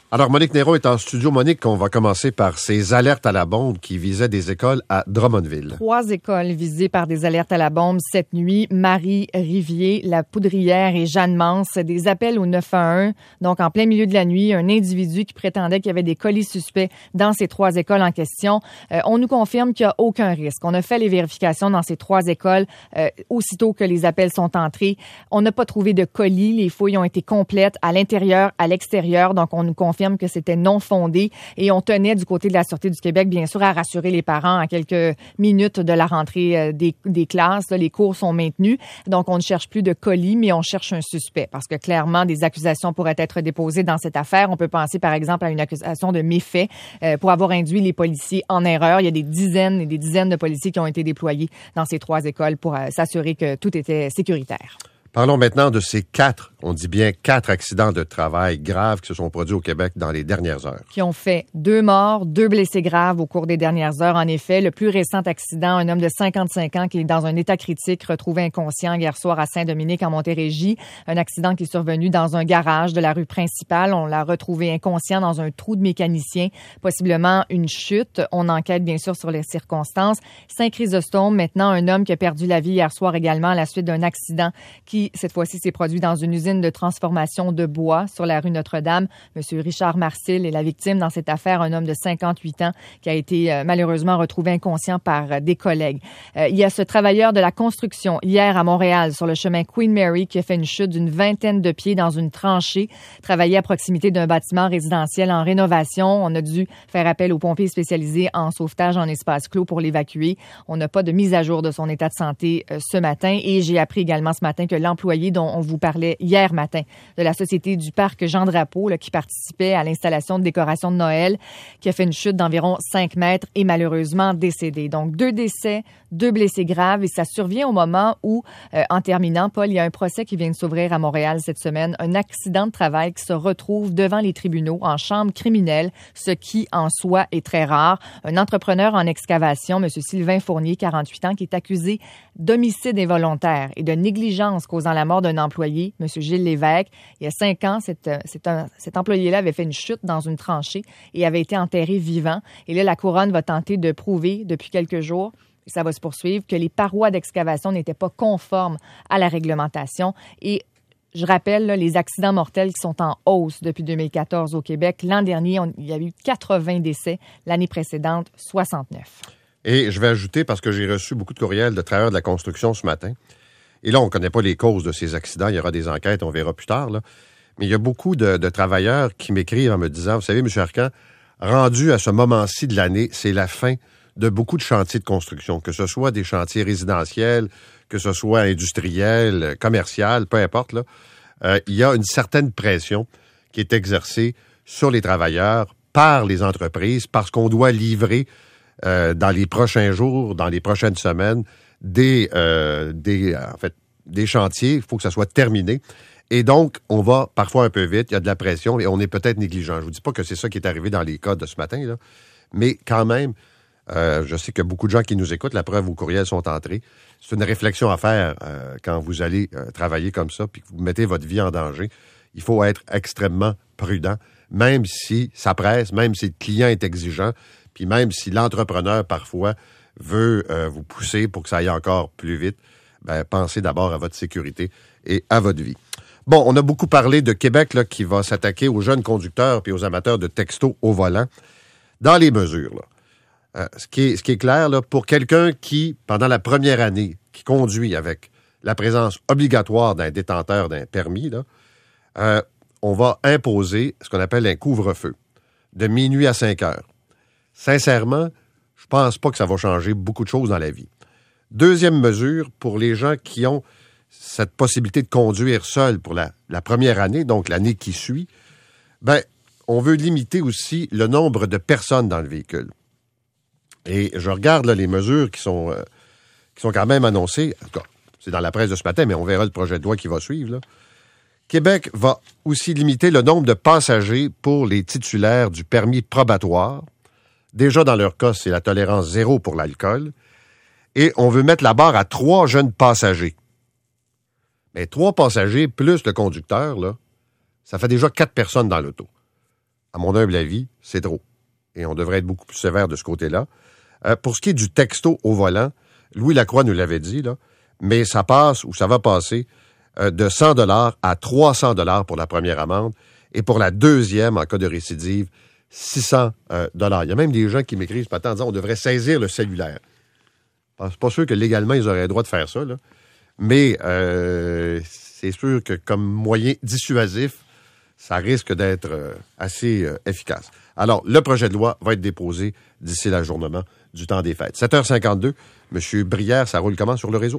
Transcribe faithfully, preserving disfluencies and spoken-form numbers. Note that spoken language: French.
Alors, Monique Néron est en studio. Monique, on va commencer par ces alertes à la bombe qui visaient des écoles à Drummondville. Trois écoles visées par des alertes à la bombe cette nuit. Marie Rivier, La Poudrière et Jeanne-Mance. Des appels au neuf un un. Donc, en plein milieu de la nuit, un individu qui prétendait qu'il y avait des colis suspects dans ces trois écoles en question. Euh, on nous confirme qu'il n'y a aucun risque. On a fait les vérifications dans ces trois écoles euh, aussitôt que les appels sont entrés. On n'a pas trouvé de colis. Les fouilles ont été complètes à l'intérieur, à l'extérieur. Donc, on nous confirme que c'était non fondé et on tenait du côté de la Sûreté du Québec, bien sûr, à rassurer les parents à quelques minutes de la rentrée des, des classes. Là, les cours sont maintenus. Donc, on ne cherche plus de colis, mais on cherche un suspect parce que clairement, des accusations pourraient être déposées dans cette affaire. On peut penser, par exemple, à une accusation de méfait euh, pour avoir induit les policiers en erreur. Il y a des dizaines et des dizaines de policiers qui ont été déployés dans ces trois écoles pour euh, s'assurer que tout était sécuritaire. Parlons maintenant de ces quatre, on dit bien quatre accidents de travail graves qui se sont produits au Québec dans les dernières heures. Qui ont fait deux morts, deux blessés graves au cours des dernières heures. En effet, le plus récent accident, un homme de cinquante-cinq ans qui est dans un état critique, retrouvé inconscient hier soir à Saint-Dominique en Montérégie. Un accident qui est survenu dans un garage de la rue principale. On l'a retrouvé inconscient dans un trou de mécanicien, possiblement une chute. On enquête bien sûr sur les circonstances. Saint-Chrysostome, maintenant un homme qui a perdu la vie hier soir également à la suite d'un accident qui cette fois-ci, s'est produit dans une usine de transformation de bois sur la rue Notre-Dame. Monsieur Richard Marcil est la victime dans cette affaire, un homme de cinquante-huit ans qui a été euh, malheureusement retrouvé inconscient par euh, des collègues. Euh, il y a ce travailleur de la construction hier à Montréal sur le chemin Queen Mary qui a fait une chute d'une vingtaine de pieds dans une tranchée, travaillait à proximité d'un bâtiment résidentiel en rénovation. On a dû faire appel aux pompiers spécialisés en sauvetage en espace clos pour l'évacuer. On n'a pas de mise à jour de son état de santé euh, ce matin et j'ai appris également ce matin que l'employé dont on vous parlait hier matin, de la Société du Parc Jean-Drapeau, là, qui participait à l'installation de décorations de Noël, qui a fait une chute d'environ cinq mètres et malheureusement décédé. Donc, deux décès, deux blessés graves et ça survient au moment où, euh, en terminant, Paul, il y a un procès qui vient de s'ouvrir à Montréal cette semaine, un accident de travail qui se retrouve devant les tribunaux en chambre criminelle, ce qui, en soi, est très rare. Un entrepreneur en excavation, M. Sylvain Fournier, quarante-huit ans, qui est accusé d'homicide involontaire et de négligence causant la mort d'un employé, M. Gilles Lévesque. Il y a cinq ans, cet, cet, cet employé-là avait fait une chute dans une tranchée et avait été enterré vivant. Et là, la couronne va tenter de prouver depuis quelques jours, et ça va se poursuivre, que les parois d'excavation n'étaient pas conformes à la réglementation. Et je rappelle là, les accidents mortels qui sont en hausse depuis deux mille quatorze au Québec. L'an dernier, on, il y a eu quatre-vingts décès. L'année précédente, soixante-neuf. Et je vais ajouter, parce que j'ai reçu beaucoup de courriels de travailleurs de la construction ce matin, et là, on ne connaît pas les causes de ces accidents. Il y aura des enquêtes, on verra plus tard. Là. Mais il y a beaucoup de, de travailleurs qui m'écrivent en me disant, vous savez, M. Arcan, rendu à ce moment-ci de l'année, c'est la fin de beaucoup de chantiers de construction, que ce soit des chantiers résidentiels, que ce soit industriels, commercial, peu importe. Là, euh, il y a une certaine pression qui est exercée sur les travailleurs par les entreprises parce qu'on doit livrer euh, dans les prochains jours, dans les prochaines semaines, des, euh, des, en fait, des chantiers. Il faut que ça soit terminé. Et donc, on va parfois un peu vite, il y a de la pression et on est peut-être négligent. Je ne vous dis pas que c'est ça qui est arrivé dans les cas de ce matin, là, mais quand même, euh, je sais que beaucoup de gens qui nous écoutent, la preuve, vos courriels sont entrés. C'est une réflexion à faire euh, quand vous allez euh, travailler comme ça puis que vous mettez votre vie en danger. Il faut être extrêmement prudent, même si ça presse, même si le client est exigeant, puis même si l'entrepreneur, parfois, veut euh, vous pousser pour que ça aille encore plus vite, ben, pensez d'abord à votre sécurité et à votre vie. Bon, on a beaucoup parlé de Québec là, qui va s'attaquer aux jeunes conducteurs et aux amateurs de texto au volant. Dans les mesures, là, euh, ce, qui est, ce qui est clair, là, pour quelqu'un qui, pendant la première année, qui conduit avec la présence obligatoire d'un détenteur d'un permis, là, euh, on va imposer ce qu'on appelle un couvre-feu de minuit à cinq heures. Sincèrement, je pense pas que ça va changer beaucoup de choses dans la vie. Deuxième mesure, pour les gens qui ont cette possibilité de conduire seul pour la, la première année, donc l'année qui suit, ben, on veut limiter aussi le nombre de personnes dans le véhicule. Et je regarde là, les mesures qui sont, euh, qui sont quand même annoncées. En tout cas, c'est dans la presse de ce matin, mais on verra le projet de loi qui va suivre. Là. Québec va aussi limiter le nombre de passagers pour les titulaires du permis probatoire. Déjà, dans leur cas, c'est la tolérance zéro pour l'alcool. Et on veut mettre la barre à trois jeunes passagers. Mais trois passagers plus le conducteur, là, ça fait déjà quatre personnes dans l'auto. À mon humble avis, c'est trop. Et on devrait être beaucoup plus sévère de ce côté-là. Euh, pour ce qui est du texto au volant, Louis Lacroix nous l'avait dit, là, mais ça passe ou ça va passer euh, de cent dollars à trois cents dollars pour la première amende et pour la deuxième, en cas de récidive, six cents dollars. Il y a même des gens qui m'écrivent ce matin en disant on devrait saisir le cellulaire. Je suis pas sûr que légalement, ils auraient le droit de faire ça, là. Mais euh, c'est sûr que comme moyen dissuasif, ça risque d'être euh, assez euh, efficace. Alors, le projet de loi va être déposé d'ici l'ajournement du temps des fêtes. sept heures cinquante-deux, M. Brière, ça roule comment sur le réseau?